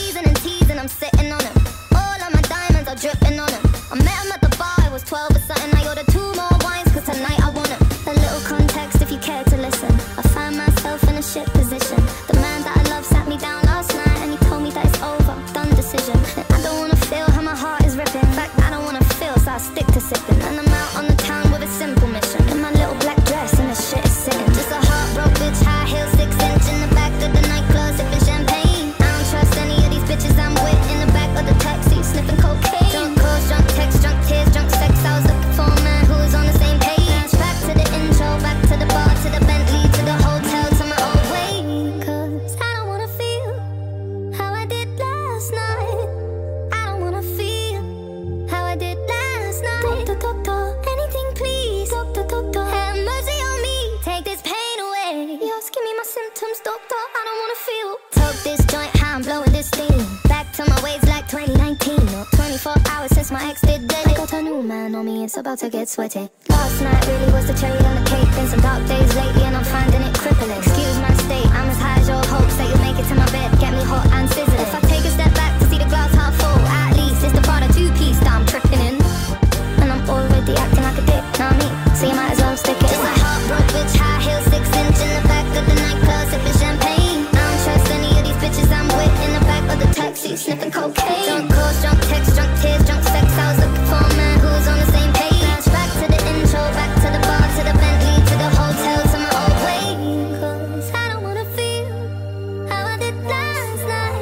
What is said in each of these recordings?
teasing and teasing, I'm sitting on him. All of my diamonds are dripping on him. I met him at the bar, I was 12 or something. I ordered 2 more wines, cause tonight I want him. A little context if you care to listen. I find myself in a shit position. The man that I love sat me down last night and he told me that it's over, done decision. And I don't wanna feel how my heart is ripping. In fact, I don't wanna feel, so I stick to sipping. And I'm out on the town with a simple mission. In my little black dress and the shit is sitting. Just a heartbroken bitch, high heels, 6 inch in the back of the nightclub, sipping champagne. I don't trust any of these bitches I'm with. In the back of the taxi, sniffing cocaine. Drunk calls, drunk texts, drunk tears, drunk sex. I was looking for a man who was on the same page. Back to the intro, back to the bar, to the Bentley, to the hotel, to my old way. Cause I don't wanna feel how I did last night. I don't wanna feel how I did last night. Doctor, anything please. Doctor, have mercy on me. Take this pain away. Just give me my symptoms, doctor. I don't wanna feel. Took this joint, how I'm blowing this steam. Back to my ways like 2019. Or 24 hours since my ex did dead. I got a new man on me, it's about to get sweaty. Last night really was the cherry on the cake. Been some dark days lately and I'm finding it crippling. Excuse my state, I'm as high as your hopes that you'll make it to my bed. Get me hot and sizzling. If I take a step back to see the glass half full, at least it's the Prada 2-piece that I'm tripping in. And I'm already acting like a dick, know what I mean? So you might as well stick it. Just a heartbroken bitch, high heels, 6 inch in the back of the nightclub, sipping champagne. I don't trust any of these bitches I'm with. In the back of the taxi, sniffing cocaine. Drunk calls, drunk texts, drunk tears, drunk sex. I was looking for a man who was on the same page. Back to the intro, back to the bar, to the Bentley, to the hotel, to my old way. Cause I don't wanna feel how I did last night.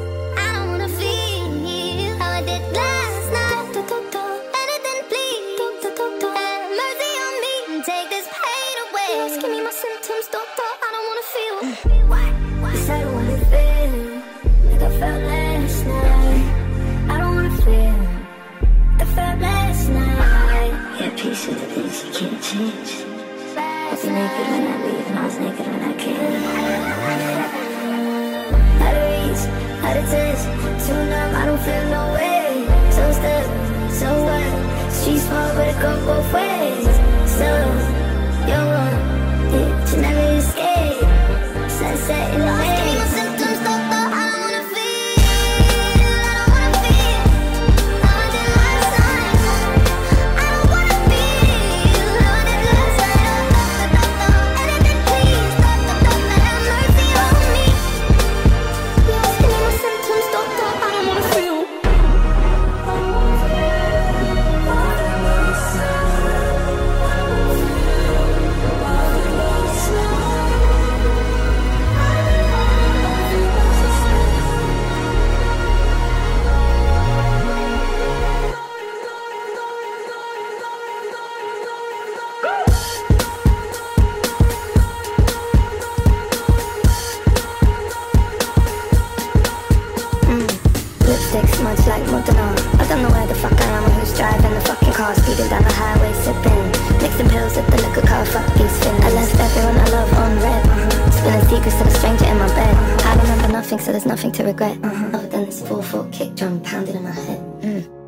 I don't wanna feel how I did last night. Doctor, anything please. Doctor, have mercy on me and take this pain away. Just give me my symptoms, doctor. I don't wanna feel. Yes, I don't wanna feel like I felt last night. I don't wanna feel like I felt last night. Yeah, peace with the things you can't change. I was naked when I leave and I was naked when I came. Out of reach, out of touch, too numb, I don't feel no way. So stuck, so what? Streets small but it go both ways. So, you're one, you never escape. Sunset in the Just give me my symptoms, doctor. I don't wanna feel. I don't wanna feel how I did last night. I don't wanna feel how I did last night. Doctor, anything please. Doctor, have mercy on me. Just give me my symptoms, doctor. I don't wanna feel. Lipstick smudged like Modena. I don't know where the fuck I am or who's driving the fucking car. Speeding down the highway, sipping, mixing pills at the liquor car. Fuck these fins. I left everyone I love on red. Spilling secrets to the stranger in my bed. I remember nothing, so there's nothing to regret. Other than this 4/4 kick drum pounding in my head.